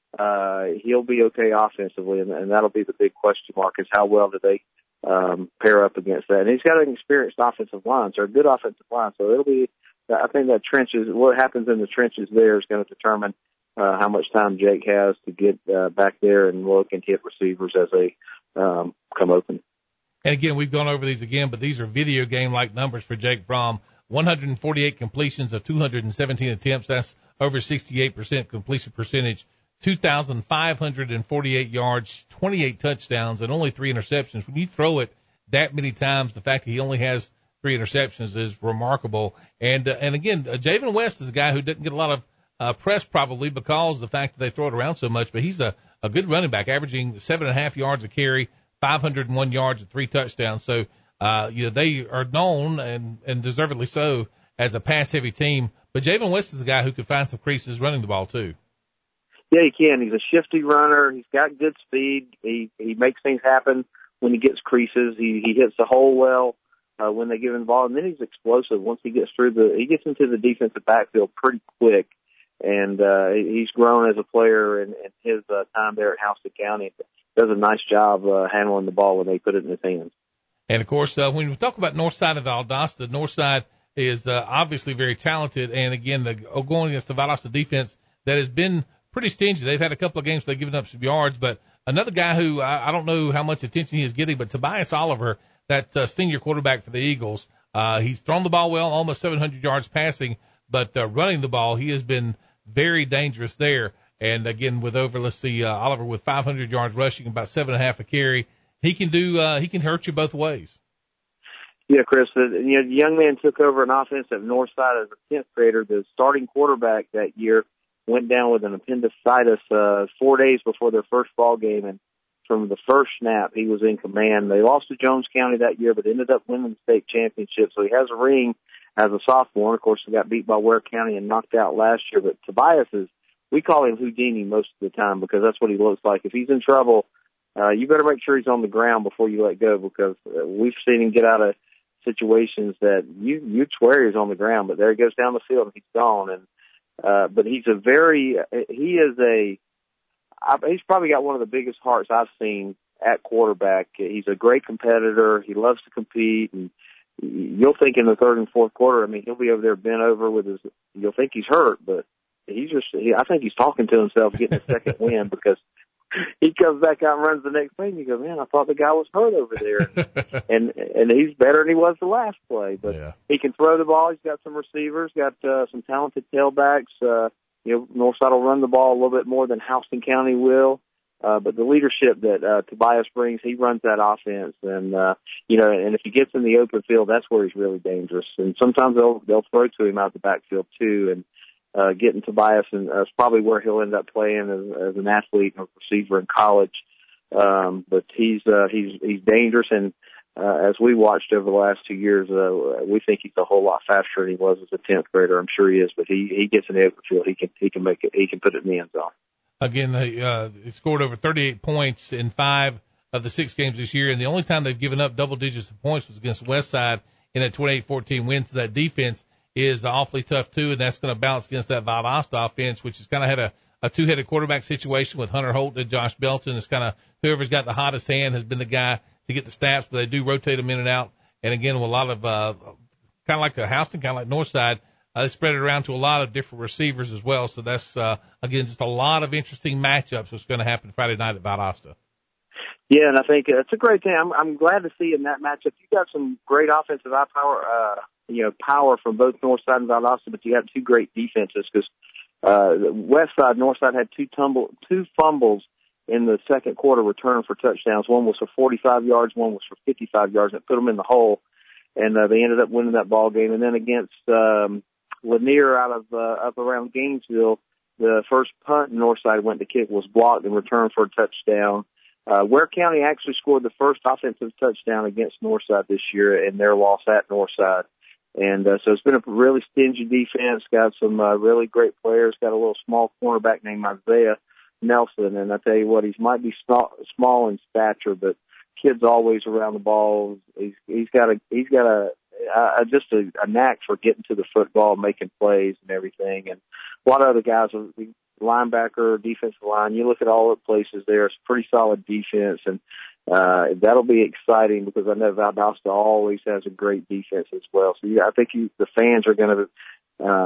uh, he'll be okay offensively, and, and that'll be the big question mark, is how well do they Um, pair up against that. And he's got an experienced offensive line, so a good offensive line. So it'll be, I think that trenches, what happens in the trenches there is going to determine uh, how much time Jake has to get uh, back there and look and hit receivers as they um, come open. And again, we've gone over these again, but these are video game-like numbers for Jake Fromm. one hundred forty-eight completions of two hundred seventeen attempts. That's over sixty-eight percent completion percentage. two thousand five hundred forty-eight yards, twenty-eight touchdowns, and only three interceptions. When you throw it that many times, the fact that he only has three interceptions is remarkable. And uh, and again, uh, Javen West is a guy who doesn't get a lot of uh, press probably because of the fact that they throw it around so much, but he's a, a good running back, averaging seven and a half yards a carry, five hundred one yards and three touchdowns. So, uh, you know, they are known and, and deservedly so as a pass-heavy team. But Javen West is a guy who could find some creases running the ball too. Yeah, he can. He's a shifty runner. He's got good speed. He he makes things happen when he gets creases. He he hits the hole well uh, when they give him the ball, and then he's explosive once he gets through the. He gets into the defensive backfield pretty quick, and uh, he's grown as a player in, in his uh, time there at Houston County. Does a nice job uh, handling the ball when they put it in his hands. And of course, uh, when we talk about Northside of Valdosta, Northside is uh, obviously very talented, and again, the, going against the Valdosta defense that has been pretty stingy. They've had a couple of games where they've given up some yards, but another guy who I, I don't know how much attention he is getting, but Tobias Oliver, that uh, senior quarterback for the Eagles, uh, he's thrown the ball well, almost seven hundred yards passing, but uh, running the ball, he has been very dangerous there. And again, with over, let's see, uh, Oliver with five hundred yards rushing, about seven and a half a carry, he can do, uh, he can hurt you both ways. Yeah, Chris, the, you know, the young man took over an offense at Northside as a tenth grader. The starting quarterback that year went down with an appendicitis uh, four days before their first ball game, and from the first snap, he was in command. They lost to Jones County that year, but ended up winning the state championship. So he has a ring as a sophomore. Of course, he got beat by Ware County and knocked out last year. But Tobias is, we call him Houdini most of the time because that's what he looks like. If he's in trouble, uh, you better make sure he's on the ground before you let go, because uh, we've seen him get out of situations that you you'd swear he's on the ground, but there he goes down the field and he's gone. And Uh, but he's a very, he is a, he's probably got one of the biggest hearts I've seen at quarterback. He's a great competitor. He loves to compete. And you'll think in the third and fourth quarter, I mean, he'll be over there bent over with his, you'll think he's hurt, but he's just, he, I think he's talking to himself getting a second win, because he comes back out and runs the next play, and you go, man, I thought the guy was hurt over there. and and he's better than he was the last play. But yeah, he can throw the ball. He's got some receivers, got uh, some talented tailbacks. Uh, you know, Northside will run the ball a little bit more than Houston County will. Uh, but the leadership that uh, Tobias brings, he runs that offense. And, uh, you know, and if he gets in the open field, that's where he's really dangerous. And sometimes they'll they'll throw to him out the backfield, too. And Uh, getting Tobias, and uh, it's probably where he'll end up playing as, as an athlete or receiver in college. Um, but he's uh, he's he's dangerous, and uh, as we watched over the last two years, uh, we think he's a whole lot faster than he was as a tenth grader. I'm sure he is, but he he gets in the open field, he can he can make it, he can put it in the end zone. Again, they uh, he scored over thirty-eight points in five of the six games this year, and the only time they've given up double digits of points was against Westside in a twenty-eight fourteen win. So that defense is awfully tough too, and that's going to balance against that Valdosta offense, which has kind of had a, a two-headed quarterback situation with Hunter Holt and Josh Belton. It's kind of whoever's got the hottest hand has been the guy to get the stats, but they do rotate them in and out. And again, with a lot of uh, kind of like a Houston, kind of like Northside, uh, they spread it around to a lot of different receivers as well. So that's uh, again just a lot of interesting matchups that's going to happen Friday night at Valdosta. Yeah, and I think it's a great thing. I'm, I'm glad to see in that matchup. You got some great offensive eye power. Uh, you know, power from both Northside and Valdosta, but you have two great defenses, because uh, Westside, Northside had two tumble, two fumbles in the second quarter return for touchdowns. One was for forty-five yards, one was for fifty-five yards, and it put them in the hole, and uh, they ended up winning that ball game. And then against um, Lanier out of uh, up around Gainesville, the first punt Northside went to kick was blocked and returned for a touchdown. Uh, Ware County actually scored the first offensive touchdown against Northside this year in their loss at Northside. And uh, so it's been a really stingy defense, got some uh, really great players, got a little small cornerback named Isaiah Nelson. And I tell you what, he might be small, small in stature, but kid's always around the ball. He's, he's got a, he's got a, uh, just a, a knack for getting to the football, making plays and everything. And a lot of other guys, are linebacker, defensive line, you look at all the places there, it's a pretty solid defense. And Uh, that'll be exciting, because I know Valdosta always has a great defense as well. So yeah, I think you, the fans are going to um,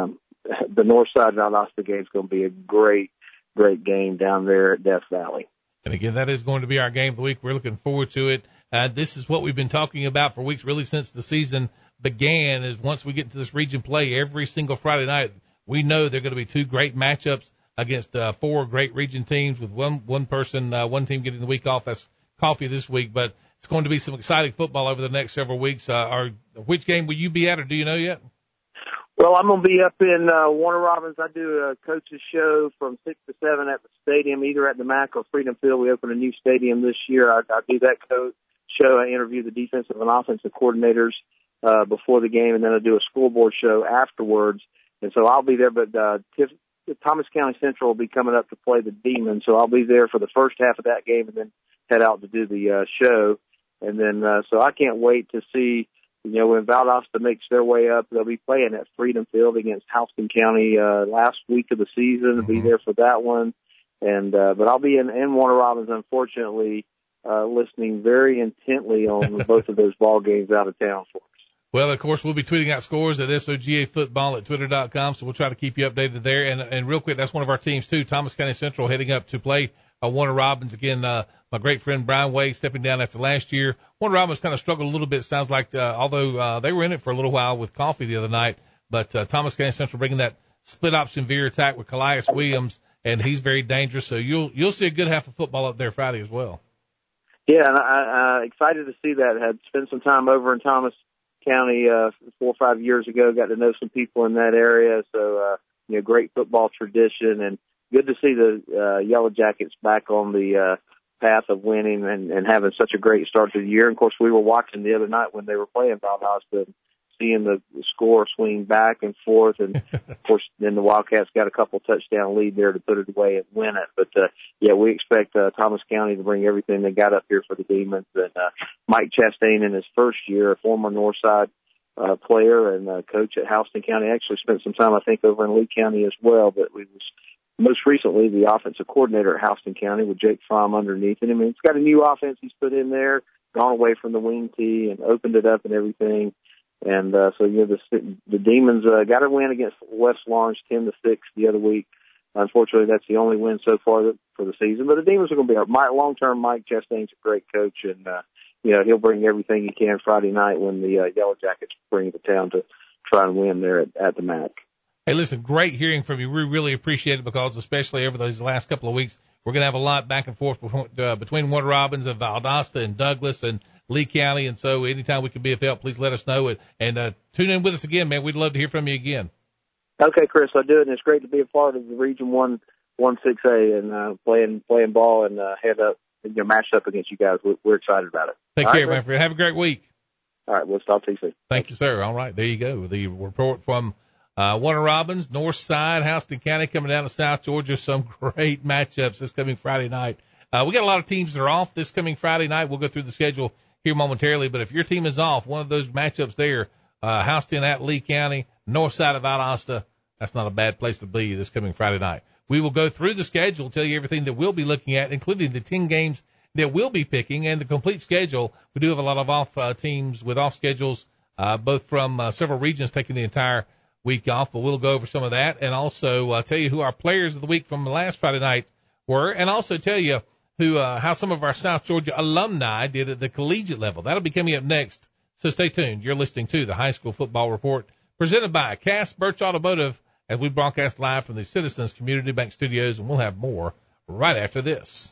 the North Side Valdosta game is going to be a great, great game down there at Death Valley. And again, that is going to be our game of the week. We're looking forward to it. Uh, this is what we've been talking about for weeks, really since the season began, is once we get into this region play every single Friday night, we know there are going to be two great matchups against uh, four great region teams with one one person, uh, one team getting the week off. That's Coffee this week, but it's going to be some exciting football over the next several weeks. Uh, are, which game will you be at, or do you know yet? Well, I'm going to be up in uh, Warner Robins. I do a coach's show from six to seven at the stadium, either at the M A C or Freedom Field. We open a new stadium this year. I, I do that coach show. I interview the defensive and offensive coordinators uh, before the game, and then I do a school board show afterwards. And so I'll be there, but uh, Tiff, Thomas County Central will be coming up to play the Demons, so I'll be there for the first half of that game and then head out to do the uh, show. And then, uh, so I can't wait to see, you know, when Valdosta makes their way up, they'll be playing at Freedom Field against Houston County uh, last week of the season. I'll be there for that one. And uh, but I'll be in, in Warner Robins, unfortunately, uh, listening very intently on both of those ball games out of town for us. Well, of course, we'll be tweeting out scores at S O G A Football at twitter dot com, so we'll try to keep you updated there. And, and real quick, that's one of our teams, too, Thomas County Central, heading up to play uh, Warner Robins. Again, uh, my great friend Brian Wade stepping down after last year. Warner Robins kind of struggled a little bit, sounds like, uh, although uh, they were in it for a little while with Coffee the other night. But uh, Thomas County Central bringing that split option veer attack with Callias Williams, and he's very dangerous. So you'll you'll see a good half of football up there Friday as well. Yeah, and I, uh, excited to see that. Had spent some time over in Thomas County uh, four or five years ago. Got to know some people in that area. So uh, you know, great football tradition, and good to see the uh, Yellow Jackets back on the uh, path of winning and, and having such a great start to the year. And of course, we were watching the other night when they were playing Valdosta, seeing the score swing back and forth, and of course, then the Wildcats got a couple touchdown lead there to put it away and win it. But uh, yeah, we expect uh, Thomas County to bring everything they got up here for the Demons. And uh, Mike Chastain, in his first year, a former Northside uh, player and uh, coach at Houston County, actually spent some time, I think, over in Lee County as well. But we was most recently the offensive coordinator at Houston County with Jake Fromm underneath him. I mean, it's got a new offense he's put in there, gone away from the wing tee and opened it up and everything. And uh, so, you know, the, the Demons uh, got a win against West Lawrence ten to six the other week. Unfortunately, that's the only win so far for the season. But the Demons are going to be our long-term. Mike Chastain's a great coach, and, uh, you know, he'll bring everything he can Friday night when the uh, Yellow Jackets bring to town to try and win there at, at the M A C. Hey, listen, great hearing from you. We really appreciate it because especially over those last couple of weeks, we're going to have a lot back and forth uh, between Warner Robins and Valdosta and Douglas and Lee County. And so anytime we can be of help, please let us know. And, and uh, tune in with us again, man. We'd love to hear from you again. Okay, Chris, I do it. And it's great to be a part of the Region one, one six A and uh, playing playing ball and uh, head up, you know, matched up against you guys. We're, we're excited about it. Take All care, right, my friend. Have a great week. All right, we'll talk to you soon. Thank you, sir. All right, there you go. The report from Uh, Warner Robins, North Side, Houston County coming down to South Georgia. Some great matchups this coming Friday night. Uh, we got a lot of teams that are off this coming Friday night. We'll go through the schedule here momentarily, but if your team is off, one of those matchups there, uh, Houston at Lee County, North Side of Valdosta, that's not a bad place to be this coming Friday night. We will go through the schedule, tell you everything that we'll be looking at, including the ten games that we'll be picking and the complete schedule. We do have a lot of off uh, teams with off schedules, uh, both from uh, several regions taking the entire week off, but we'll go over some of that and also uh, tell you who our players of the week from last Friday night were, and also tell you who uh, how some of our South Georgia alumni did at the collegiate level. That'll be coming up next, so stay tuned. You're listening to the High School Football Report presented by Cass Birch Automotive as we broadcast live from the Citizens Community Bank Studios, and we'll have more right after this.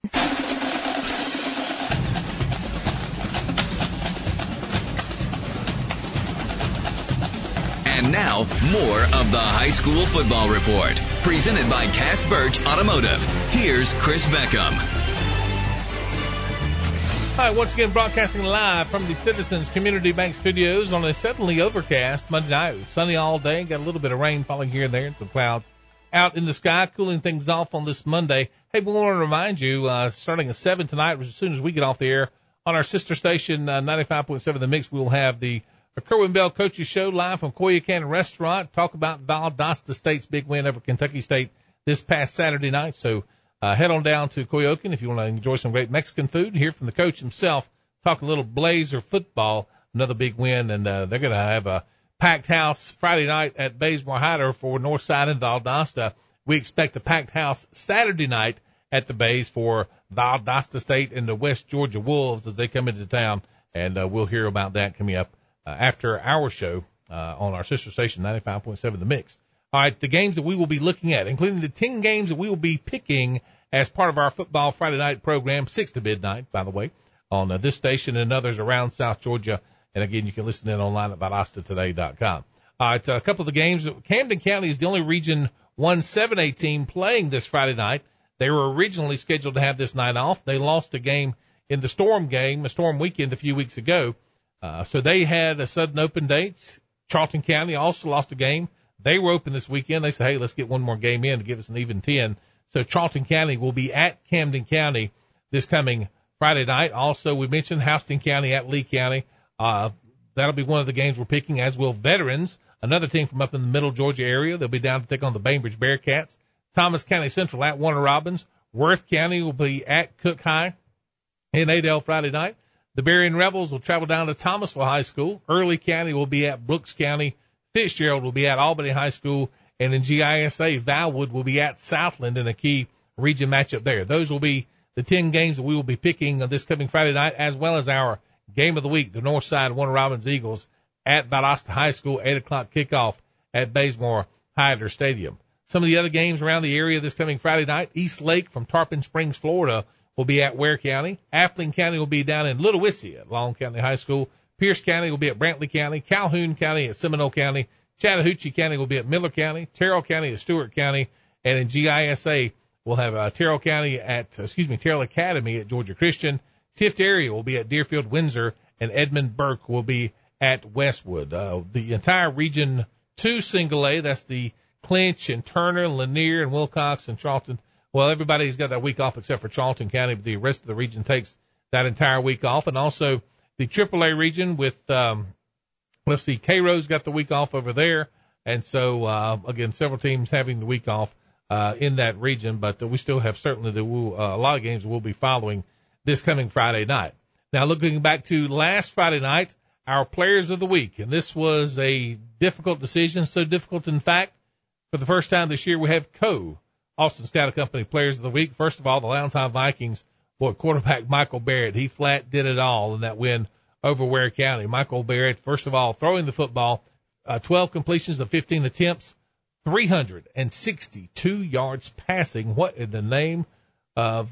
And now, more of the High School Football Report, presented by Cass Birch Automotive. Here's Chris Beckham. Hi, once again, broadcasting live from the Citizens Community Bank Studios on a suddenly overcast Monday night. It was sunny all day, got a little bit of rain falling here and there and some clouds out in the sky, cooling things off on this Monday. Hey, we want to remind you, uh, starting at seven tonight, as soon as we get off the air, on our sister station, uh, ninety-five point seven The Mix, we'll have the Kerwin Bell Coaches Show live from Coya Cannon Restaurant. Talk about Valdosta State's big win over Kentucky State this past Saturday night. So uh, head on down to Coyoacán if you want to enjoy some great Mexican food. Hear from the coach himself. Talk a little Blazer football, another big win, and uh, they're going to have a packed house Friday night at Bazemore Hyder for Northside and Valdosta. We expect a packed house Saturday night at the Bays for Valdosta State and the West Georgia Wolves as they come into town, and uh, we'll hear about that coming up uh, after our show uh, on our sister station, ninety-five point seven The Mix. All right, the games that we will be looking at, including the ten games that we will be picking as part of our Football Friday night program, six to midnight, by the way, on uh, this station and others around South Georgia. And, again, you can listen in online at valdosta today dot com. All right, a couple of the games. Camden County is the only Region one seven A team playing this Friday night. They were originally scheduled to have this night off. They lost a game in the Storm game, the Storm weekend a few weeks ago. Uh, so they had a sudden open date. Charlton County also lost a game. They were open this weekend. They said, hey, let's get one more game in to give us an even ten. So Charlton County will be at Camden County this coming Friday night. Also, we mentioned Houston County at Lee County. Uh, that'll be one of the games we're picking, as will Veterans, another team from up in the middle Georgia area. They'll be down to take on the Bainbridge Bearcats. Thomas County Central at Warner Robins. Worth County will be at Cook High in Adel Friday night. The Berrien Rebels will travel down to Thomasville High School. Early County will be at Brooks County. Fitzgerald will be at Albany High School. And in G I S A, Valwood will be at Southland in a key region matchup there. Those will be the ten games that we will be picking this coming Friday night, as well as our game of the week, the Northside Warner Robins Eagles at Valdosta High School, eight o'clock kickoff at Bazemore Hyder Stadium. Some of the other games around the area this coming Friday night, East Lake from Tarpon Springs, Florida, will be at Ware County. Appling County will be down in Little Wissy at Long County High School. Pierce County will be at Brantley County. Calhoun County at Seminole County. Chattahoochee County will be at Miller County. Terrell County at Stewart County. And in G I S A, we'll have uh, Terrell County at, excuse me, Terrell Academy at Georgia Christian. Tift area will be at Deerfield Windsor. And Edmund Burke will be at Westwood. Uh, the entire Region two Single A, that's the Clinch and Turner, Lanier and Wilcox and Charlton. Well, everybody's got that week off except for Charlton County, but the rest of the region takes that entire week off. And also the triple A region with, um, let's see, Cairo's got the week off over there. And so, uh, again, several teams having the week off, uh, in that region, but uh, we still have certainly the, uh, a lot of games we'll be following this coming Friday night. Now, looking back to last Friday night, our players of the week, and this was a difficult decision, so difficult, in fact, for the first time this year, we have co Austin Scout Company players of the week. First of all, the Lowndes High Vikings, boy, quarterback Michael Barrett, he flat did it all in that win over Ware County. Michael Barrett, first of all, throwing the football, uh, twelve completions of fifteen attempts, three hundred sixty-two yards passing. What in the name of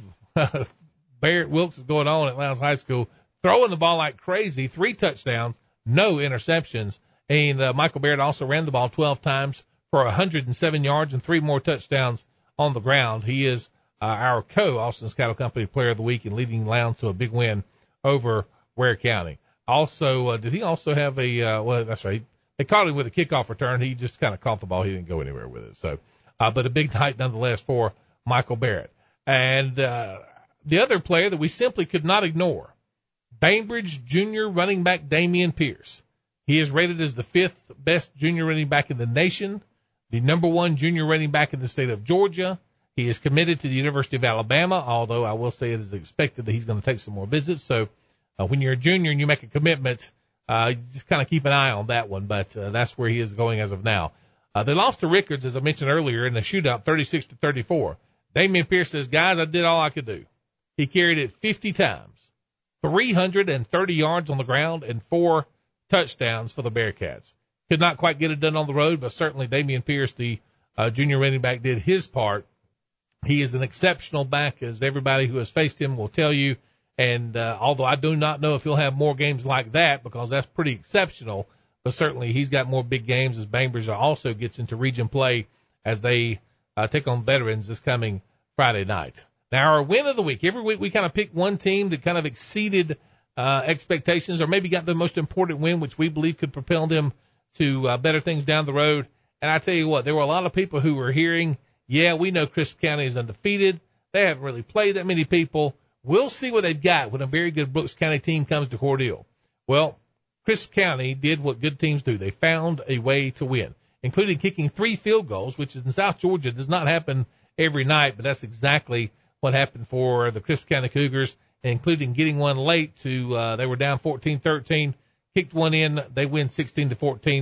Barrett Wilkes is going on at Lowndes High School? Throwing the ball like crazy, three touchdowns, no interceptions. And uh, Michael Barrett also ran the ball twelve times for one hundred seven yards and three more touchdowns on the ground. He is uh, our co-Austin Scout Company player of the week and leading Lowndes to a big win over Ware County. Also, uh, did he also have a, uh, well, that's right. They caught him with a kickoff return. He just kind of caught the ball. He didn't go anywhere with it. So, uh, but a big night nonetheless for Michael Barrett. And, uh, the other player that we simply could not ignore, Bainbridge junior running back Damian Pierce. He is rated as the fifth best junior running back in the nation, the number one junior running back in the state of Georgia. He is committed to the University of Alabama, although I will say it is expected that he's going to take some more visits. So uh, when you're a junior and you make a commitment, uh, you just kind of keep an eye on that one. But uh, that's where he is going as of now. Uh, they lost to Rickards, as I mentioned earlier, in the shootout, thirty-six to thirty-four. Damian Pierce says, guys, I did all I could do. He carried it fifty times, three hundred thirty yards on the ground, and four touchdowns for the Bearcats. Could not quite get it done on the road, but certainly Damian Pierce, the uh, junior running back, did his part. He is an exceptional back, as everybody who has faced him will tell you. And uh, although I do not know if he'll have more games like that, because that's pretty exceptional, but certainly he's got more big games as Bainbridge also gets into region play as they uh, take on Veterans this coming Friday night. Now, our win of the week, every week we kind of pick one team that kind of exceeded uh, expectations or maybe got the most important win, which we believe could propel them to uh, better things down the road. And I tell you what, there were a lot of people who were hearing, yeah, we know Crisp County is undefeated. They haven't really played that many people. We'll see what they've got when a very good Brooks County team comes to Cordele. Well, Crisp County did what good teams do. They found a way to win, including kicking three field goals, which is in South Georgia does not happen every night, but that's exactly what happened for the Crisp County Cougars, including getting one late to, uh, they were down fourteen thirteen, kicked one in, they win sixteen to fourteen,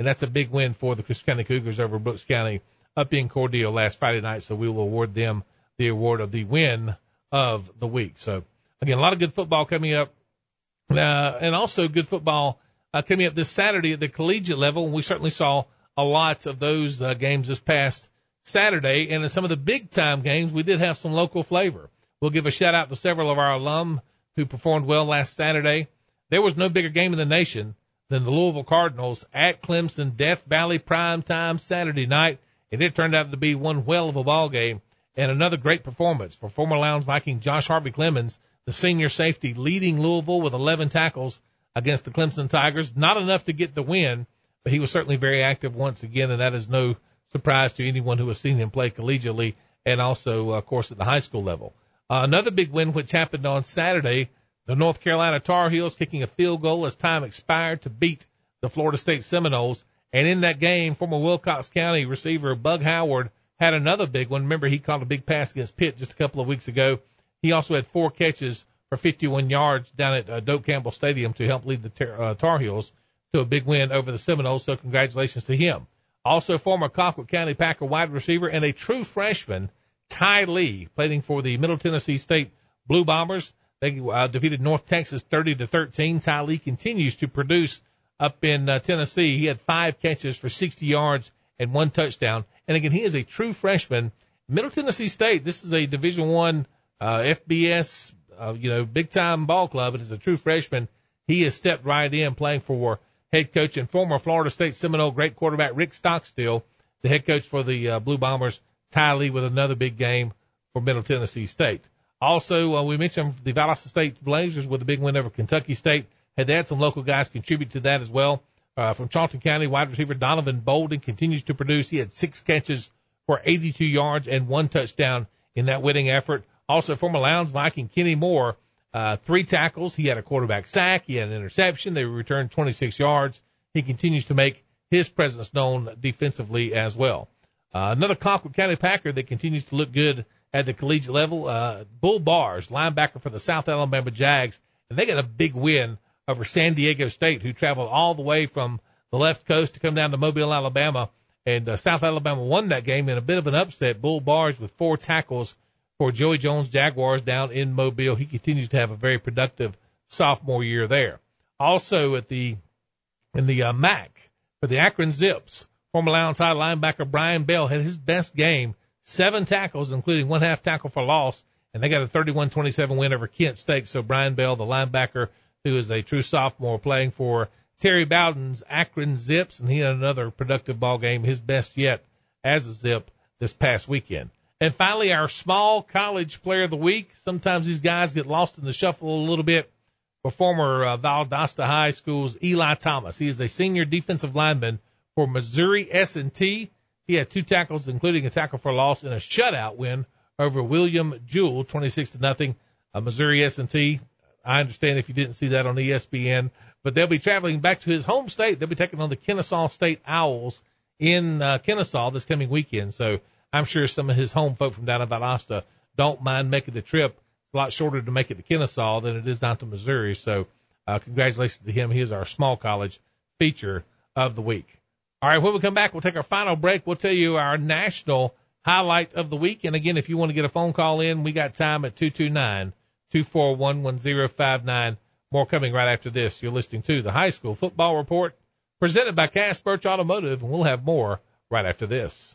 and that's a big win for the Chris County Cougars over Brooks County up in Cordele last Friday night. So we will award them the award of the win of the week. So again, a lot of good football coming up, uh, and also good football uh, coming up this Saturday at the collegiate level. And we certainly saw a lot of those uh, games this past Saturday, and in some of the big time games, we did have some local flavor. We'll give a shout out to several of our alum who performed well last Saturday. There was no bigger game in the nation than the Louisville Cardinals at Clemson, Death Valley prime time Saturday night, and it turned out to be one whale of a ball game and another great performance for former Lowndes Viking Josh Harvey Clemens, the senior safety, leading Louisville with eleven tackles against the Clemson Tigers. Not enough to get the win, but he was certainly very active once again, and that is no surprise to anyone who has seen him play collegiately and also, of course, at the high school level. Uh, another big win which happened on Saturday, the North Carolina Tar Heels kicking a field goal as time expired to beat the Florida State Seminoles. And in that game, former Wilcox County receiver Bug Howard had another big one. Remember, he caught a big pass against Pitt just a couple of weeks ago. He also had four catches for fifty-one yards down at uh, Doak Campbell Stadium to help lead the tar, uh, Tar Heels to a big win over the Seminoles. So congratulations to him. Also, former Colquitt County Packer wide receiver and a true freshman, Ty Lee, playing for the Middle Tennessee State Blue Bombers. They uh, defeated North Texas thirty to thirteen. Ty Lee continues to produce up in uh, Tennessee. He had five catches for sixty yards and one touchdown. And again, he is a true freshman. Middle Tennessee State, this is a Division One uh, F B S, uh, you know, big time ball club. But as a true freshman, he has stepped right in, playing for head coach and former Florida State Seminole great quarterback Rick Stockstill, the head coach for the uh, Blue Bombers. Ty Lee with another big game for Middle Tennessee State. Also, uh, we mentioned the Valdosta State Blazers with a big win over Kentucky State. Had had some local guys contribute to that as well. Uh, from Charlton County, wide receiver Donovan Bolden continues to produce. He had six catches for eighty-two yards and one touchdown in that winning effort. Also, former Lowndes Viking Kenny Moore, uh, three tackles. He had a quarterback sack. He had an interception. They returned twenty-six yards. He continues to make his presence known defensively as well. Uh, another Colquitt County Packer that continues to look good at the collegiate level, uh, Bull Bars, linebacker for the South Alabama Jags, and they got a big win over San Diego State, who traveled all the way from the left coast to come down to Mobile, Alabama, and uh, South Alabama won that game in a bit of an upset. Bull Bars with four tackles for Joey Jones Jaguars down in Mobile. He continues to have a very productive sophomore year there. Also at the in the uh, M A C for the Akron Zips, former Lowndes High linebacker Brian Bell had his best game, seven tackles, including one half tackle for loss, and they got a thirty-one twenty-seven win over Kent State. So Brian Bell, the linebacker, who is a true sophomore, playing for Terry Bowden's Akron Zips, and he had another productive ball game, his best yet as a Zip this past weekend. And finally, our small college player of the week. Sometimes these guys get lost in the shuffle a little bit. For former uh, Valdosta High School's Eli Thomas. He is a senior defensive lineman for Missouri S and T. He had two tackles, including a tackle for loss, in a shutout win over William Jewell, twenty-six to nothing. Uh, Missouri S and T. I understand if you didn't see that on E S P N, but they'll be traveling back to his home state. They'll be taking on the Kennesaw State Owls in uh, Kennesaw this coming weekend. So I'm sure some of his home folk from down in Valdosta don't mind making the trip. It's a lot shorter to make it to Kennesaw than it is down to Missouri. So uh, congratulations to him. He is our small college feature of the week. All right, when we come back, we'll take our final break. We'll tell you our national highlight of the week. And again, if you want to get a phone call in, we got time at two two nine, two four one, one zero five nine. More coming right after this. You're listening to the High School Football Report presented by Cass Birch Automotive, and we'll have more right after this.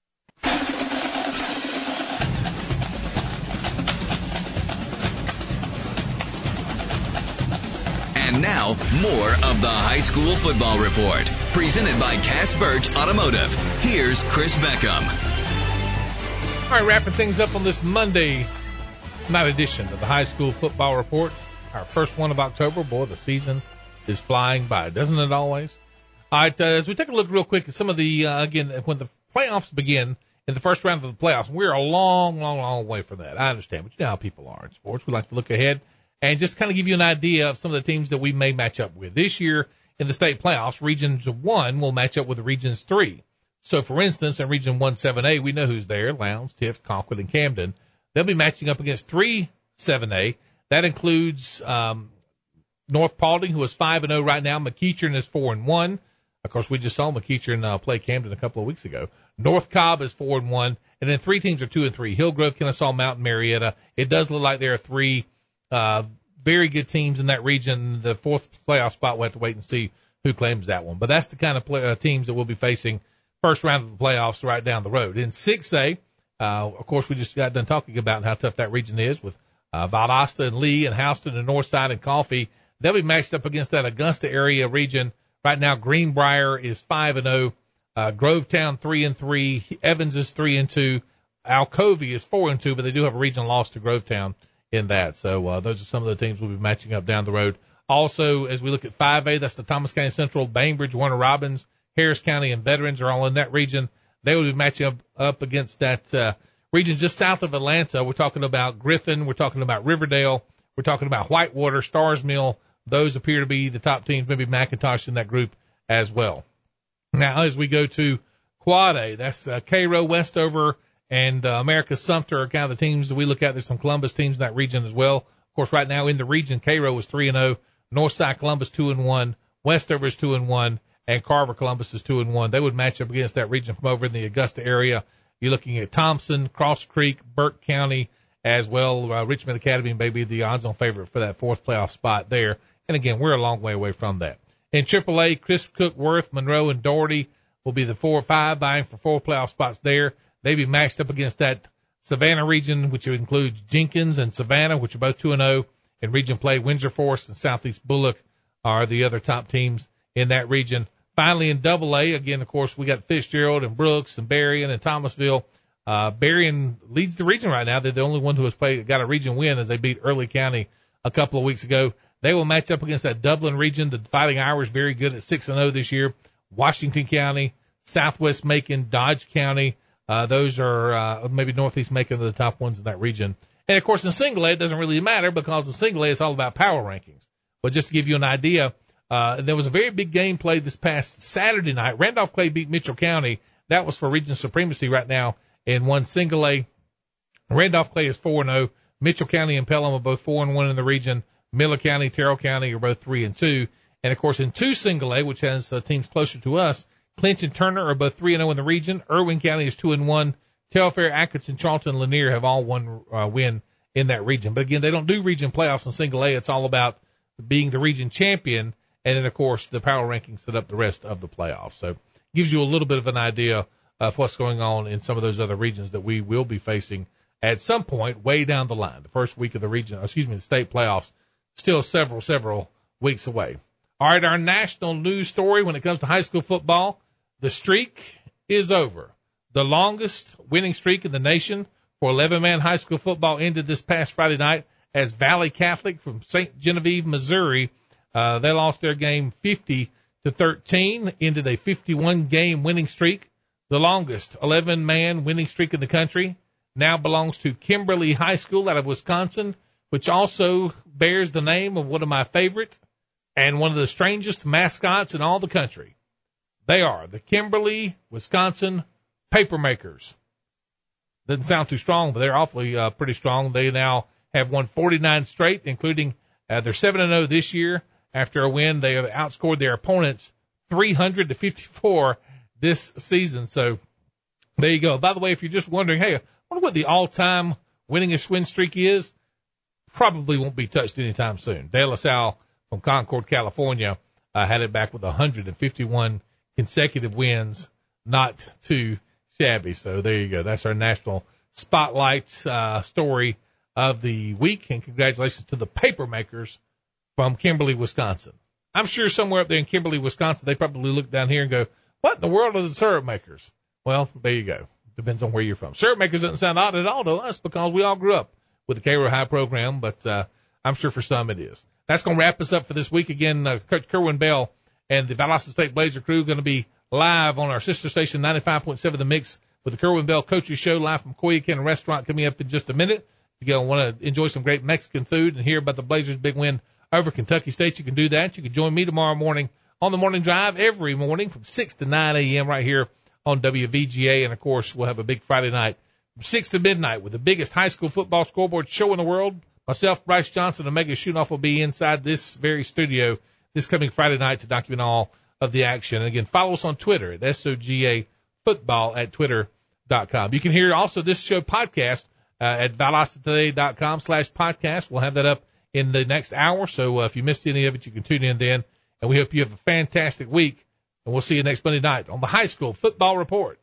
And now, more of the High School Football Report, presented by Cass Birch Automotive. Here's Chris Beckham. All right, wrapping things up on this Monday night edition of the High School Football Report. Our first one of October. Boy, the season is flying by, doesn't it always? All right, uh, as we take a look real quick at some of the, uh, again, when the playoffs begin, in the first round of the playoffs, we're a long, long, long way from that. I understand, but you know how people are in sports. We like to look ahead and just kind of give you an idea of some of the teams that we may match up with. This year in the state playoffs, Regions one will match up with Regions three. So, for instance, in Region one seven A, we know who's there, Lowndes, Tift, Colquitt, and Camden. They'll be matching up against three seven A. That includes um, North Paulding, who is five and oh right now. McEachern is four and one. Of course, we just saw McEachern uh, play Camden a couple of weeks ago. North Cobb is four and one, and then three teams are two and three. Hillgrove, Kennesaw Mountain, Marietta. It does look like there are three uh, very good teams in that region. The fourth playoff spot, we'll have to wait and see who claims that one. But that's the kind of play, uh, teams that we'll be facing first round of the playoffs right down the road. In six A, uh, of course, we just got done talking about how tough that region is with uh, Valdosta and Lee and Houston and Northside and Coffee. They'll be matched up against that Augusta area region. Right now, Greenbrier is five and zero, uh, Grovetown three and three, Evans is three and two, Alcovey is four and two, but they do have a regional loss to Grovetown in that. So uh, those are some of the teams we'll be matching up down the road. Also, as we look at five A, that's the Thomas County Central, Bainbridge, Warner Robins, Harris County, and Veterans are all in that region. They will be matching up, up against that uh, region just south of Atlanta. We're talking about Griffin. We're talking about Riverdale. We're talking about Whitewater, Stars Mill. Those appear to be the top teams, maybe McIntosh in that group as well. Now, as we go to Quad A, that's uh, Cairo, Westover, and uh, America Sumter are kind of the teams that we look at. There's some Columbus teams in that region as well. Of course, right now in the region, Cairo is three and oh, Northside Columbus two and one, Westover is two and one, and Carver Columbus is two and one. They would match up against that region from over in the Augusta area. You're looking at Thompson, Cross Creek, Burke County, as well. Uh, Richmond Academy may be the odds-on favorite for that fourth playoff spot there. And again, we're a long way away from that. In triple A, Chris Cook, Worth, Monroe, and Doherty will be the four or five vying for four playoff spots there. They be matched up against that Savannah region, which includes Jenkins and Savannah, which are both two and oh. In region play, Windsor Forest and Southeast Bullock are the other top teams in that region. Finally, in double A, again, of course, we got Fitzgerald and Brooks and Berrien and Thomasville. Uh, Berrien leads the region right now. They're the only one who has played, got a region win as they beat Early County a couple of weeks ago. They will match up against that Dublin region. The Fighting Irish very good at six and oh this year. Washington County, Southwest Macon, Dodge County. Uh, those are, uh, maybe Northeast Macon are the top ones in that region. And of course, in single A, it doesn't really matter because in single A, it's all about power rankings. But just to give you an idea, uh, there was a very big game played this past Saturday night. Randolph Clay beat Mitchell County. That was for region supremacy right now in one single A. Randolph Clay is four and oh. Mitchell County and Pelham are both four and one in the region. Miller County, Terrell County are both three and two. And of course, in two single A, which has uh, teams closer to us, Clinch and Turner are both three and oh in the region. Irwin County is two and one. Telfair, Atkinson, Charlton, Lanier have all one uh, win in that region. But again, they don't do region playoffs in single A. It's all about being the region champion. And then, of course, the power rankings set up the rest of the playoffs. So gives you a little bit of an idea of what's going on in some of those other regions that we will be facing at some point way down the line. The first week of the region, excuse me, the state playoffs, still several, several weeks away. All right, our national news story when it comes to high school football, the streak is over. The longest winning streak in the nation for eleven-man high school football ended this past Friday night as Valley Catholic from Saint Genevieve, Missouri, uh, they lost their game fifty to thirteen, ended a fifty-one game winning streak. The longest eleven-man winning streak in the country now belongs to Kimberly High School out of Wisconsin, which also bears the name of one of my favorite and one of the strangest mascots in all the country. They are the Kimberly, Wisconsin Papermakers. Doesn't sound too strong, but they're awfully uh, pretty strong. They now have won forty-nine straight, including uh, they're seven and oh this year. After a win, they have outscored their opponents three hundred to fifty-four this season. So there you go. By the way, if you're just wondering, hey, I wonder what the all-time winningest win streak is, probably won't be touched anytime soon. De La Salle from Concord, California, uh, had it back with one hundred fifty-one consecutive wins, not too shabby. So there you go. That's our national spotlight uh, story of the week. And congratulations to the Papermakers from Kimberly, Wisconsin. I'm sure somewhere up there in Kimberly, Wisconsin, they probably look down here and go, what in the world are the syrup makers? Well, there you go. Depends on where you're from. Syrup makers doesn't sound odd at all to us because we all grew up with the Cairo High program, but uh, I'm sure for some it is. That's going to wrap us up for this week. Again, uh, Coach Kerwin Bell and the Valdosta State Blazer crew going to be live on our sister station, ninety-five point seven The Mix, with the Kerwin Bell Coaches Show live from Koya Cannon Restaurant coming up in just a minute. If you want to enjoy some great Mexican food and hear about the Blazers' big win over Kentucky State, you can do that. You can join me tomorrow morning on the Morning Drive every morning from six to nine a.m. right here on W V G A. And, of course, we'll have a big Friday night from six to midnight with the biggest high school football scoreboard show in the world. Myself, Bryce Johnson, and Omega Shoonoff will be inside this very studio this coming Friday night to document all of the action. And again, follow us on Twitter at S O G A football at twitter dot com. You can hear also this show podcast uh, at valdosta.com slash podcast. We'll have that up in the next hour. So uh, if you missed any of it, you can tune in then. And we hope you have a fantastic week. And we'll see you next Monday night on the High School Football Report.